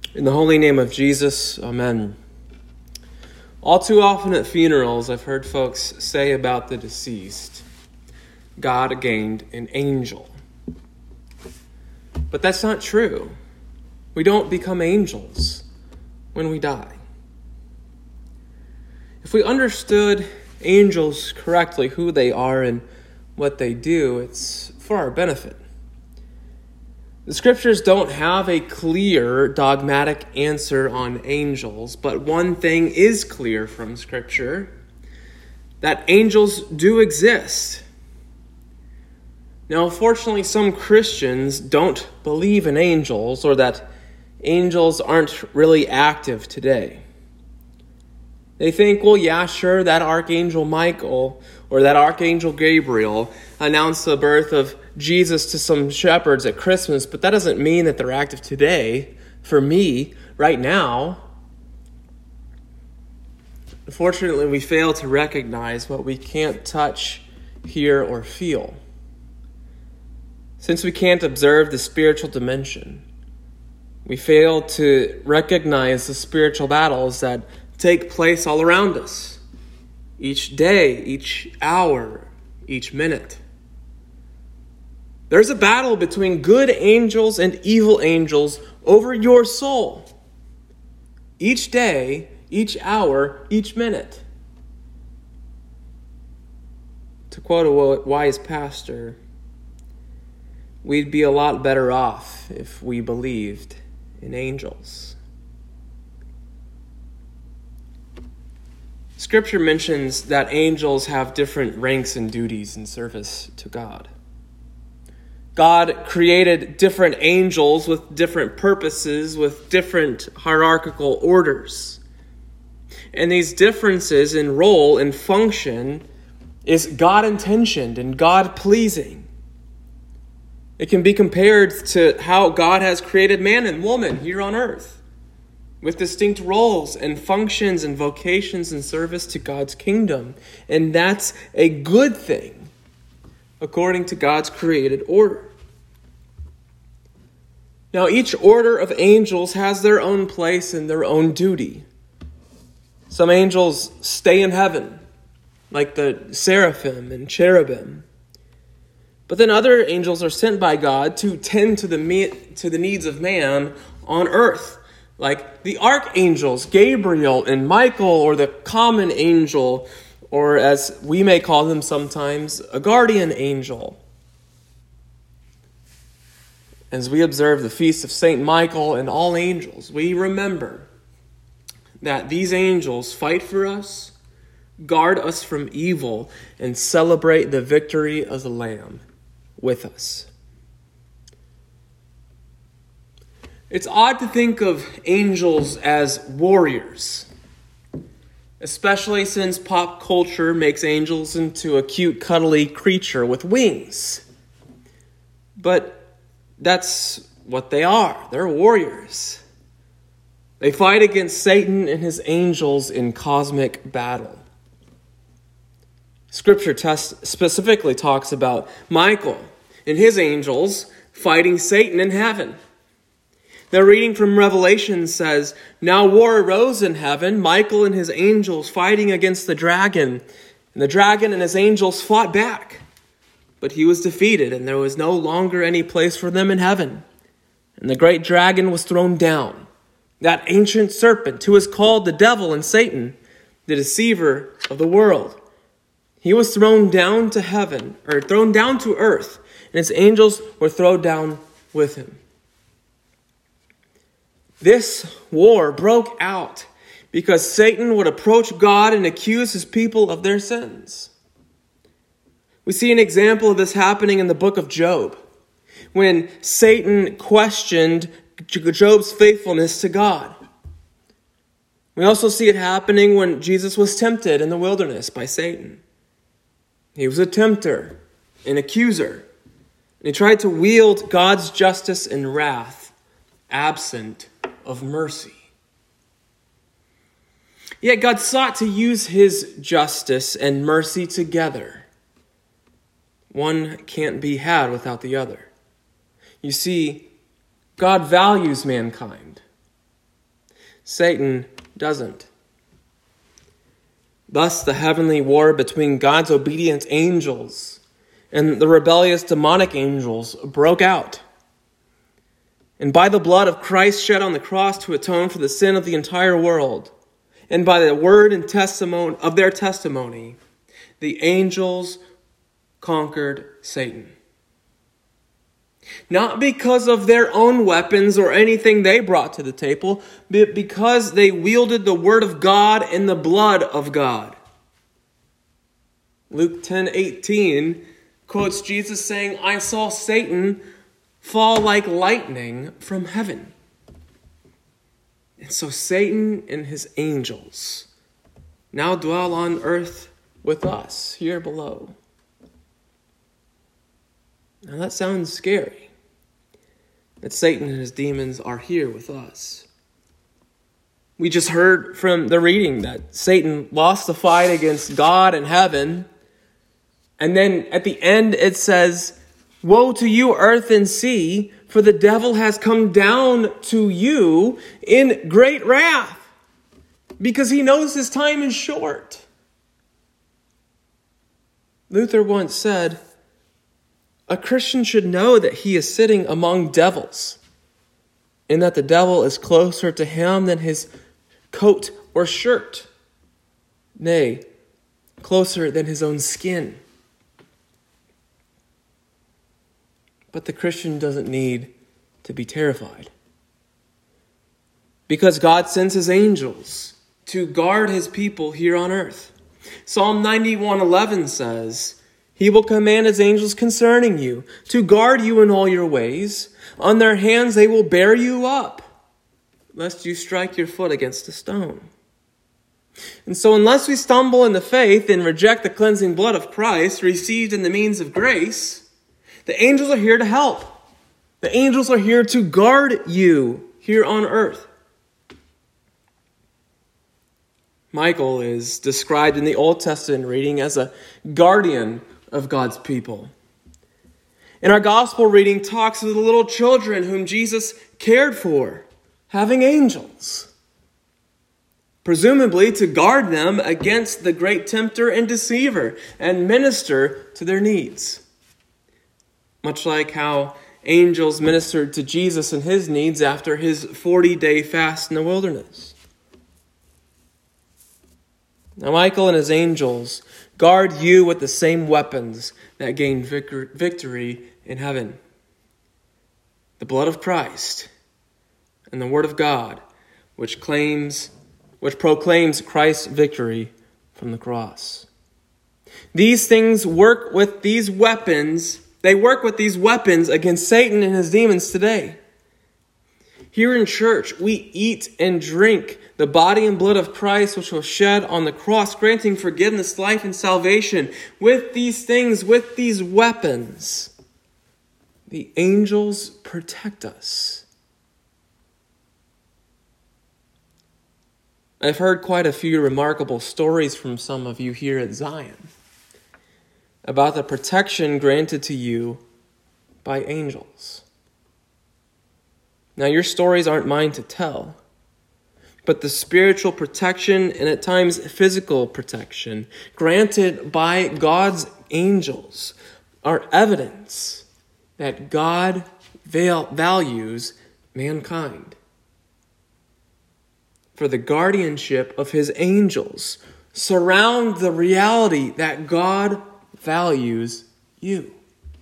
In the holy name of Jesus, amen. All too often at funerals, I've heard folks say about the deceased, God gained an angel. But that's not true. We don't become angels when we die. If we understood angels correctly, who they are and what they do, it's for our benefit. The scriptures don't have a clear dogmatic answer on angels, but one thing is clear from scripture, that angels do exist. Now, unfortunately, some Christians don't believe in angels or that angels aren't really active today. They think, well, yeah, sure, that Archangel Michael or that Archangel Gabriel announced the birth of Jesus to some shepherds at Christmas, but that doesn't mean that they're active today for me right now. Unfortunately, we fail to recognize what we can't touch, hear, or feel. Since we can't observe the spiritual dimension, we fail to recognize the spiritual battles that take place all around us, each day, each hour, each minute. There's a battle between good angels and evil angels over your soul. Each day, each hour, each minute. To quote a wise pastor, we'd be a lot better off if we believed in angels. Scripture mentions that angels have different ranks and duties in service to God. God created different angels with different purposes, with different hierarchical orders. And these differences in role and function is God-intentioned and God-pleasing. It can be compared to how God has created man and woman here on earth, with distinct roles and functions and vocations in service to God's kingdom. And that's a good thing, according to God's created order. Now, each order of angels has their own place and their own duty. Some angels stay in heaven, like the seraphim and cherubim. But then other angels are sent by God to tend to the needs of man on earth, like the archangels, Gabriel and Michael, or the common angel, or as we may call them sometimes, a guardian angel. As we observe the feast of St. Michael and all angels, we remember that these angels fight for us, guard us from evil, and celebrate the victory of the Lamb with us. It's odd to think of angels as warriors, especially since pop culture makes angels into a cute, cuddly creature with wings. But that's what they are. They're warriors. They fight against Satan and his angels in cosmic battle. Scripture specifically talks about Michael and his angels fighting Satan in heaven. The reading from Revelation says, "Now war arose in heaven, Michael and his angels fighting against the dragon. And the dragon and his angels fought back. But he was defeated, and there was no longer any place for them in heaven. And the great dragon was thrown down, that ancient serpent who is called the devil and Satan, the deceiver of the world. He was thrown down to heaven, or thrown down to earth, and his angels were thrown down with him." This war broke out because Satan would approach God and accuse his people of their sins. We see an example of this happening in the book of Job, when Satan questioned Job's faithfulness to God. We also see it happening when Jesus was tempted in the wilderness by Satan. He was a tempter, an accuser, and he tried to wield God's justice and wrath, absent of mercy. Yet God sought to use his justice and mercy together. One can't be had without the other. You see, God values mankind, Satan doesn't. Thus, the heavenly war between God's obedient angels and the rebellious demonic angels broke out. And by the blood of Christ shed on the cross to atone for the sin of the entire world, and by the word and testimony of their testimony, the angels conquered Satan. Not because of their own weapons or anything they brought to the table, but because they wielded the word of God and the blood of God. Luke 10:18 quotes Jesus saying, "I saw Satan fall like lightning from heaven." And so Satan and his angels now dwell on earth with us here below. Now that sounds scary, that Satan and his demons are here with us. We just heard from the reading that Satan lost the fight against God and heaven. And then at the end it says, "Woe to you, earth and sea, for the devil has come down to you in great wrath, because he knows his time is short." Luther once said, "A Christian should know that he is sitting among devils, and that the devil is closer to him than his coat or shirt, nay, closer than his own skin." But the Christian doesn't need to be terrified, because God sends his angels to guard his people here on earth. Psalm 91:11 says, "He will command his angels concerning you, to guard you in all your ways. On their hands they will bear you up, lest you strike your foot against a stone." And so unless we stumble in the faith and reject the cleansing blood of Christ received in the means of grace, the angels are here to help. The angels are here to guard you here on earth. Michael is described in the Old Testament reading as a guardian of God's people. And our gospel reading talks of the little children whom Jesus cared for, having angels, presumably to guard them against the great tempter and deceiver and minister to their needs. Much like how angels ministered to Jesus and his needs after his 40-day fast in the wilderness. Now Michael and his angels guard you with the same weapons that gained victory in heaven: the blood of Christ and the word of God, which proclaims Christ's victory from the cross. These things work with these weapons. They work with these weapons against Satan and his demons today. Here in church, we eat and drink the body and blood of Christ, which was shed on the cross, granting forgiveness, life, and salvation. With these things, with these weapons, the angels protect us. I've heard quite a few remarkable stories from some of you here at Zion about the protection granted to you by angels. Now, your stories aren't mine to tell, but the spiritual protection and at times physical protection granted by God's angels are evidence that God values mankind. For the guardianship of his angels surround the reality that God values you.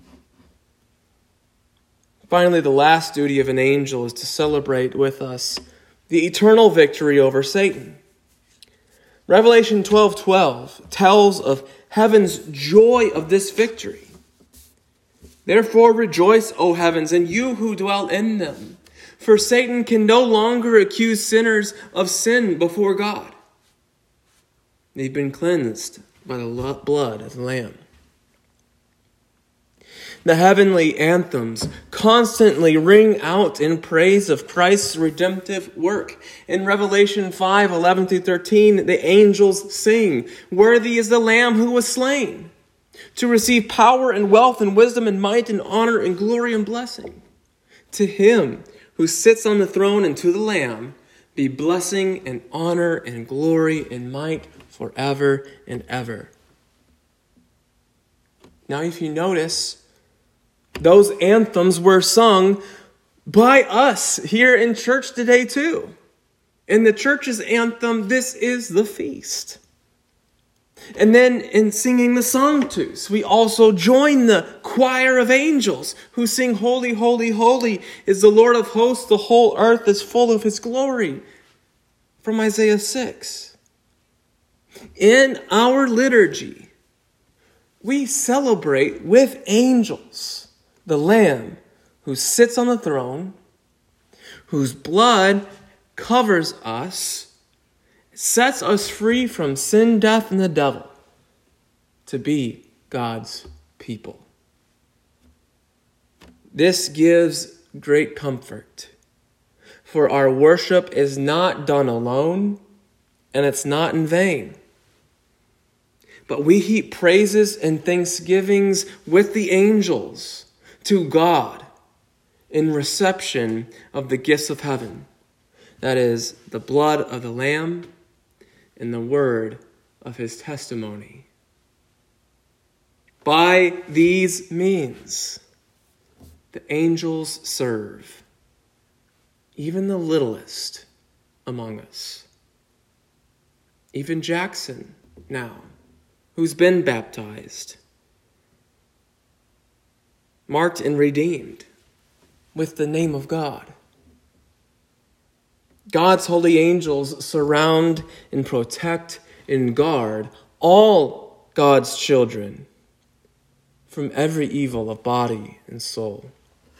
Finally, the last duty of an angel is to celebrate with us the eternal victory over Satan. Revelation 12:12 tells of heaven's joy of this victory. "Therefore rejoice, O heavens, and you who dwell in them. For Satan can no longer accuse sinners of sin before God. They've been cleansed by the blood of the Lamb." The heavenly anthems constantly ring out in praise of Christ's redemptive work. In Revelation 5:11-13, the angels sing, "Worthy is the Lamb who was slain, to receive power and wealth and wisdom and might and honor and glory and blessing. To him who sits on the throne and to the Lamb be blessing and honor and glory and might forever and ever. Now, if you notice, those anthems were sung by us here in church today too. In the church's anthem, this is the feast. And then in singing the Sanctus, we also join the choir of angels who sing, Holy, holy, holy is the Lord of hosts. The whole earth is full of his glory. From Isaiah 6. In our liturgy, we celebrate with angels the Lamb who sits on the throne, whose blood covers us, sets us free from sin, death, and the devil to be God's people. This gives great comfort, for our worship is not done alone, and it's not in vain. But we heap praises and thanksgivings with the angels to God in reception of the gifts of heaven. That is, the blood of the Lamb and the word of his testimony. By these means, the angels serve even the littlest among us. Even Jackson now, who's been baptized, marked and redeemed with the name of God. God's holy angels surround and protect and guard all God's children from every evil of body and soul.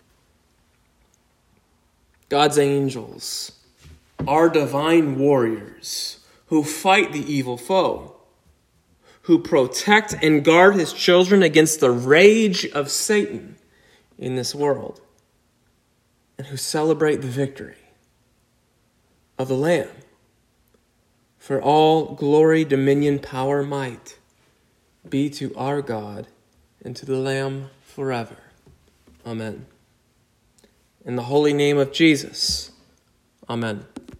God's angels are divine warriors who fight the evil foe, who protect and guard his children against the rage of Satan in this world, and who celebrate the victory of the Lamb. For all glory, dominion, power, might be to our God and to the Lamb forever. Amen. In the holy name of Jesus, amen.